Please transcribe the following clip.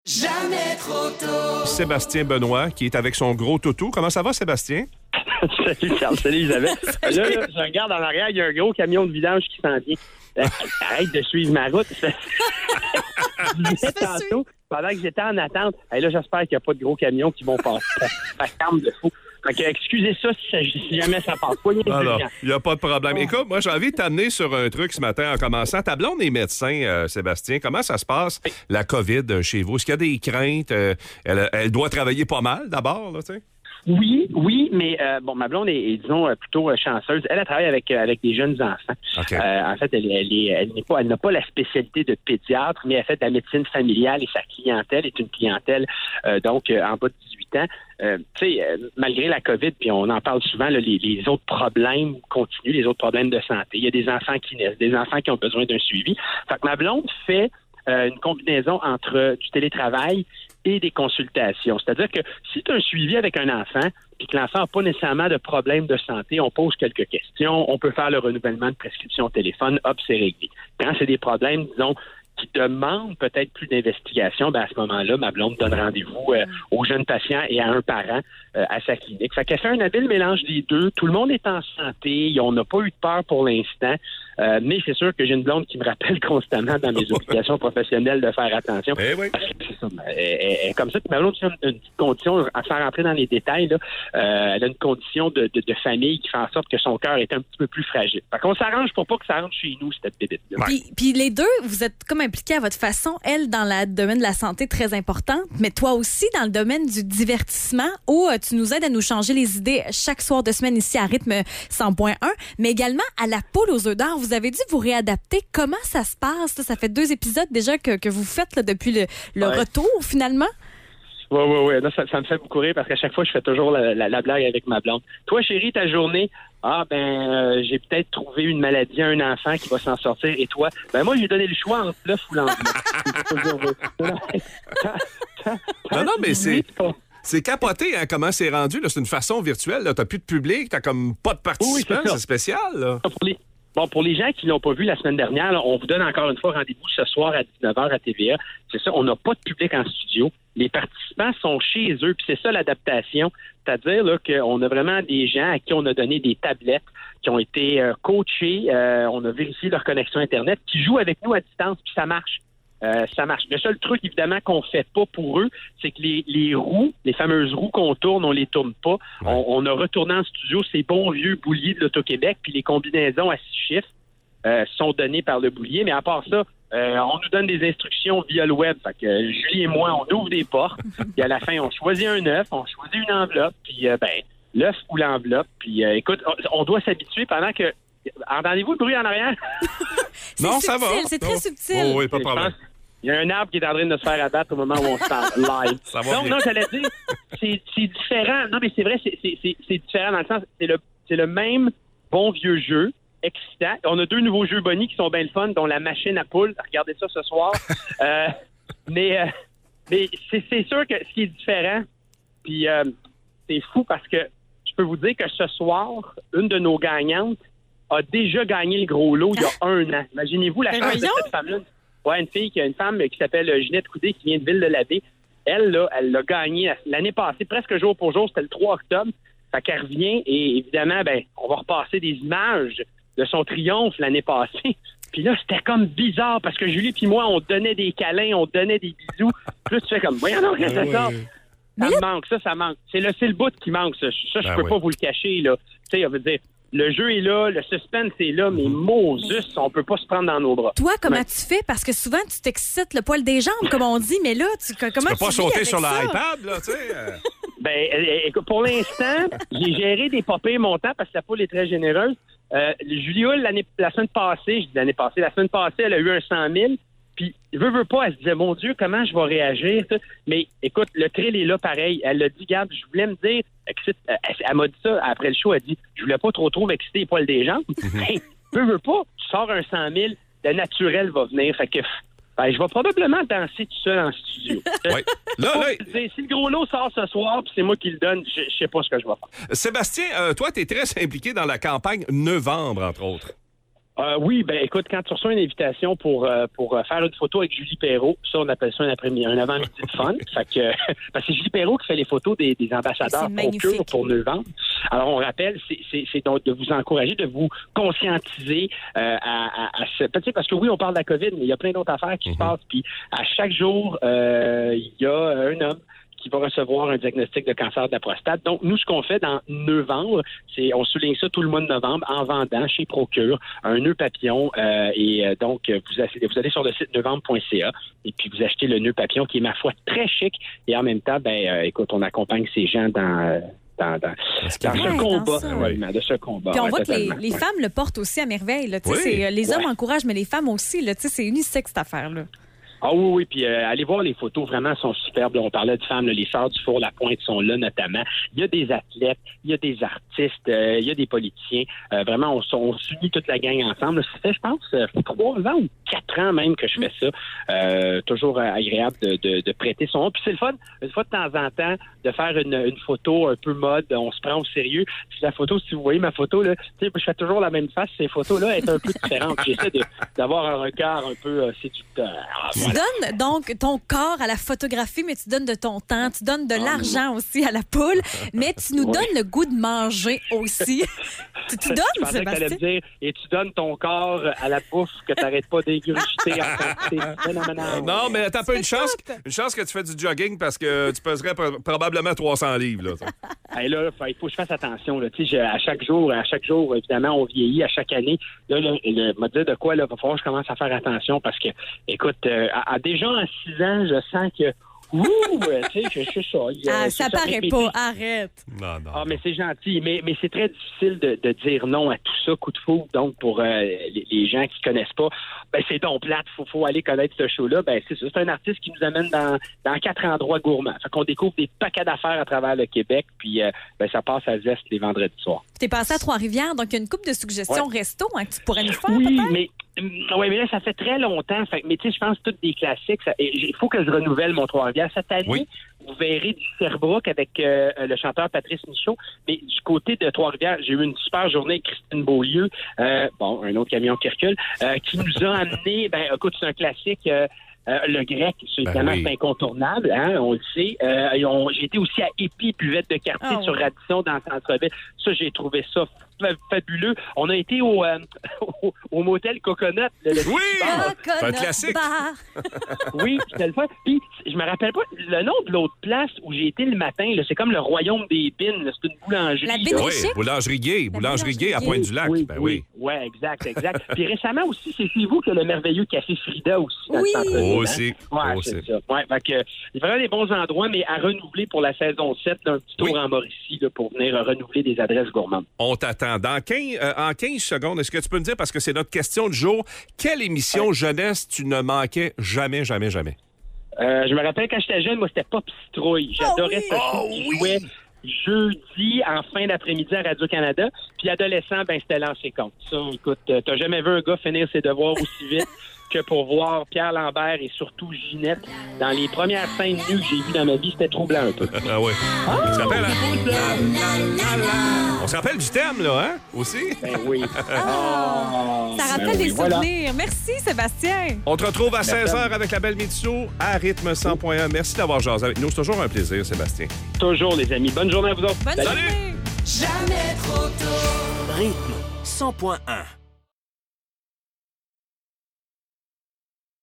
Jamais trop tôt. Sébastien Benoît, qui est avec son gros toutou. Comment ça va, Sébastien? Salut Charles, salut Isabelle. Là, je regarde en arrière, il y a un gros camion de vidange qui s'en vient. Arrête de suivre ma route. Tantôt, pendant que j'étais en attente, là, j'espère qu'il n'y a pas de gros camions qui vont passer. Ça calme de fou. Fait que, excusez ça si jamais ça passe. Alors, il n'y a pas de problème. Écoute, moi, j'ai envie de t'amener sur un truc ce matin en commençant. Ta blonde est médecin, Sébastien. Comment ça se passe, la COVID chez vous? Est-ce qu'il y a des craintes? Elle doit travailler pas mal, d'abord, là, tu sais? Oui, mais ma blonde est disons, plutôt chanceuse. Elle travaille avec des jeunes enfants. Okay. En fait, elle n'a pas la spécialité de pédiatre, mais elle fait de la médecine familiale et sa clientèle est une clientèle donc en bas de 18 ans. Malgré la COVID, puis on en parle souvent, là, les autres problèmes continuent, les autres problèmes de santé. Il y a des enfants qui naissent, des enfants qui ont besoin d'un suivi. Fait que ma blonde fait une combinaison entre du télétravail et des consultations. C'est-à-dire que si tu as un suivi avec un enfant puis que l'enfant n'a pas nécessairement de problème de santé, on pose quelques questions, on peut faire le renouvellement de prescription au téléphone, hop, c'est réglé. Quand c'est des problèmes, disons, qui demandent peut-être plus d'investigation, à ce moment-là, ma blonde donne rendez-vous aux jeunes patients et à un parent à sa clinique. Fait qu'elle fait un habile mélange des deux. Tout le monde est en santé. On n'a pas eu de peur pour l'instant. Mais c'est sûr que j'ai une blonde qui me rappelle constamment dans mes obligations professionnelles de faire attention. Oui. C'est ça. Elle est comme ça. Ma blonde a une petite condition, à faire rentrer dans les détails, là, elle a une condition de famille qui fait en sorte que son cœur est un petit peu plus fragile. Fait qu'on s'arrange pour pas que ça rentre chez nous, cette bébête-là. Puis les deux, vous êtes comme impliqués à votre façon, elle dans le domaine de la santé très importante, mais toi aussi dans le domaine du divertissement où tu nous aides à nous changer les idées chaque soir de semaine ici à Rythme 100.1, mais également à la poule aux œufs d'or. Vous avez dû vous réadapter. Comment ça se passe? Ça fait 2 épisodes déjà que vous faites là, depuis le retour finalement. Oui. Ça me fait beaucoup rire parce qu'à chaque fois, je fais toujours la blague avec ma blonde. Toi, chérie, ta journée, j'ai peut-être trouvé une maladie à un enfant qui va s'en sortir. Et toi, moi, j'ai donné le choix entre l'œuf ou l'enveloppe. Non, mais c'est capoté, hein, comment c'est rendu. Là. C'est une façon virtuelle. Tu n'as plus de public, tu n'as comme pas de participants. C'est spécial. Là. Pour les gens qui l'ont pas vu la semaine dernière, là, on vous donne encore une fois rendez-vous ce soir à 19h à TVA. C'est ça, on n'a pas de public en studio. Les participants sont chez eux, puis c'est ça l'adaptation. C'est-à-dire là, qu'on a vraiment des gens à qui on a donné des tablettes, qui ont été coachés, on a vérifié leur connexion Internet, qui jouent avec nous à distance, puis ça marche. Ça marche. Le seul truc, évidemment, qu'on fait pas pour eux, c'est que les roues, les fameuses roues qu'on tourne, on les tourne pas. Ouais. On a retourné en studio ces bons vieux bouliers de l'Auto-Québec, puis les combinaisons à 6 chiffres sont données par le boulier. Mais à part ça, on nous donne des instructions via le web. Fait que Julie et moi, on ouvre des portes, puis à la fin, on choisit un œuf, on choisit une enveloppe, puis l'œuf ou l'enveloppe. Puis écoute, on doit s'habituer pendant que... Entendez-vous le bruit en arrière? Non, subtil, ça va. C'est très subtil. Oh, oui, pas de problème. Il y a un arbre qui est en train de se faire abattre au moment où on se parle live. Non, j'allais dire, c'est différent. Non, mais c'est vrai, c'est différent dans le sens, c'est le même bon vieux jeu, excitant. On a 2 nouveaux jeux Bonnie qui sont bien le fun, dont la machine à poule. Regardez ça ce soir. Mais c'est sûr que ce qui est différent, puis c'est fou parce que je peux vous dire que ce soir, une de nos gagnantes a déjà gagné le gros lot il y a 1 an. Imaginez-vous la chance de cette femme-là. Ouais, une femme qui s'appelle Ginette Coudé, qui vient de Ville-de-l'Abbé. Elle l'a gagné l'année passée, presque jour pour jour. C'était le 3 octobre. Fait qu'elle revient et évidemment, on va repasser des images de son triomphe l'année passée. Puis là, c'était comme bizarre parce que Julie puis moi, on donnait des câlins, on donnait des bisous. Puis là, tu fais comme, voyons donc, qu'est-ce que ça sort? Ça manque. C'est le bout qui manque, ça. Ça, je peux pas vous le cacher, là. Tu sais, on veut dire... Le jeu est là, le suspense est là, mais Moses, on peut pas se prendre dans nos bras. Toi, comment tu fais? Parce que souvent, tu t'excites le poil des jambes, comme on dit, mais là, comment tu peux pas sauter sur l'iPad, là, tu sais. Écoute, pour l'instant, j'ai géré des papiers montants parce que la poule est très généreuse. Julie Hull, la semaine passée, elle a eu un 100 000. Puis, veut pas, elle se disait, mon Dieu, comment je vais réagir? Mais écoute, le thrill est là pareil. Elle a dit, regarde, je voulais me dire, elle m'a dit ça après le show, elle dit, je voulais pas trop exciter les poils des jambes. Hey, veut pas, tu sors un 100 000, le naturel va venir. Fait que, je vais probablement danser tout seul en studio. Oui. Là. Si le gros lot sort ce soir, puis c'est moi qui le donne, je sais pas ce que je vais faire. Sébastien, toi, tu es très impliqué dans la campagne Novembre, entre autres. Oui, ben écoute, quand tu reçois une invitation pour faire une photo avec Julie Perrault, ça, on appelle ça un avant-midi de fun. Fait que, parce que c'est Julie Perrault qui fait les photos des ambassadeurs Procure pour novembre. Alors, on rappelle, c'est donc de vous encourager, de vous conscientiser parce que oui, on parle de la COVID, mais il y a plein d'autres affaires qui se passent. Puis, à chaque jour, il y a un homme qui va recevoir un diagnostic de cancer de la prostate. Donc, nous, ce qu'on fait dans novembre, c'est, on souligne ça tout le mois de novembre en vendant chez Procure un nœud papillon. Donc, vous allez sur le site novembre.ca et puis vous achetez le nœud papillon qui est, ma foi, très chic. Et en même temps, écoute, on accompagne ces gens dans ce combat, de ce combat. Puis on voit que les femmes le portent aussi à merveille. Là. Les hommes encouragent, mais les femmes aussi. Là, c'est unisexe, cette affaire-là. Ah oui, puis allez voir les photos, vraiment, sont superbes. Là, on parlait de femmes, là, les Sœurs du Four-la-Pointe sont là notamment. Il y a des athlètes, il y a des artistes, il y a des politiciens. Vraiment, on s'unit toute la gang ensemble. Ça fait, je pense, 3 ans ou 4 ans même que je fais ça. Toujours agréable de prêter son nom. Puis c'est le fun, une fois de temps en temps, de faire une photo un peu mode. On se prend au sérieux. Puis la photo, si vous voyez ma photo, là, je fais toujours la même face. Ces photos-là est un peu différente. J'essaie d'avoir un regard un peu séducteur. Tu donnes donc ton corps à la photographie, mais tu donnes de ton temps. Tu donnes de l'argent aussi à la poule, mais tu nous donnes le goût de manger aussi. tu donnes, Sébastien? Que dire, et tu donnes ton corps à la bouffe que tu n'arrêtes pas d'ingurgiter. Non, mais t'as pas une chance que tu fais du jogging parce que tu pèserais probablement 300 livres. Là, là, il faut que je fasse attention. Là. À chaque jour, évidemment, on vieillit à chaque année. Là, me dire de quoi, il va falloir que je commence à faire attention parce que, écoute, déjà à 6 ans, je sens que je sais ça. Ça paraît pas, arrête. Non. Ah, mais c'est gentil. Mais c'est très difficile de dire non à tout ça, coup de foudre. Donc, pour les gens qui connaissent pas, c'est donc plate. Faut aller connaître ce show-là. C'est ça. C'est un artiste qui nous amène dans 4 endroits gourmands. Fait qu'on découvre des paquets d'affaires à travers le Québec. Puis, ça passe à Zest les vendredis soirs. T'es passé à Trois-Rivières, donc il y a une couple de suggestions resto que tu pourrais nous faire, oui, peut-être? Mais là, ça fait très longtemps. Mais tu sais, je pense que toutes des classiques. Il faut que je renouvelle mon Trois-Rivières. Cette année, vous verrez du Sherbrooke avec le chanteur Patrice Michaud. Mais du côté de Trois-Rivières, j'ai eu une super journée avec Christine Beaulieu. Un autre camion qui recule, qui nous a amené, écoute, c'est un classique. Le grec, évidemment, c'est incontournable, hein, on le sait. J'ai été aussi à Épi, buvette de quartier sur Radisson dans le centre-ville. Ça, j'ai trouvé ça fabuleux. On a été au motel Coconut. C'est un classique. Oui, c'était le fun. Puis, je me rappelle pas le nom de l'autre place où j'ai été le matin. Là, c'est comme le Royaume des Bines. Là, c'est une boulangerie. La Bine oui, Boulangerie Gay à Pointe-du-Lac. Oui, exact. Puis récemment aussi, c'est chez vous que le merveilleux café Frida aussi. Aussi. C'est ça. Fait que, il y a vraiment des bons endroits, mais à renouveler pour la saison 7, d'un petit tour en Mauricie là, pour venir renouveler des adresses gourmandes. On t'attend. En 15 secondes, est-ce que tu peux me dire, parce que c'est notre question du jour, quelle émission jeunesse tu ne manquais jamais? Je me rappelle quand j'étais jeune, moi, c'était Pop Citrouille. J'adorais ça. Je jouais jeudi en fin d'après-midi à Radio-Canada. Puis adolescent, c'était Lancer Compte. Ça, écoute, t'as jamais vu un gars finir ses devoirs aussi vite que pour voir Pierre Lambert et surtout Ginette dans les premières scènes nues que j'ai vues dans ma vie. C'était troublant un peu. Ah oui. On se rappelle, On se rappelle du thème, là, hein? Aussi? Oui. Ça rappelle des souvenirs. Voilà. Merci, Sébastien. On te retrouve à 16h avec la belle Mitsu à Rythme 100.1. Merci d'avoir jasé avec nous. C'est toujours un plaisir, Sébastien. Toujours, les amis. Bonne journée à vous autres. Bonne journée. Jamais trop tôt. Rythme 100.1.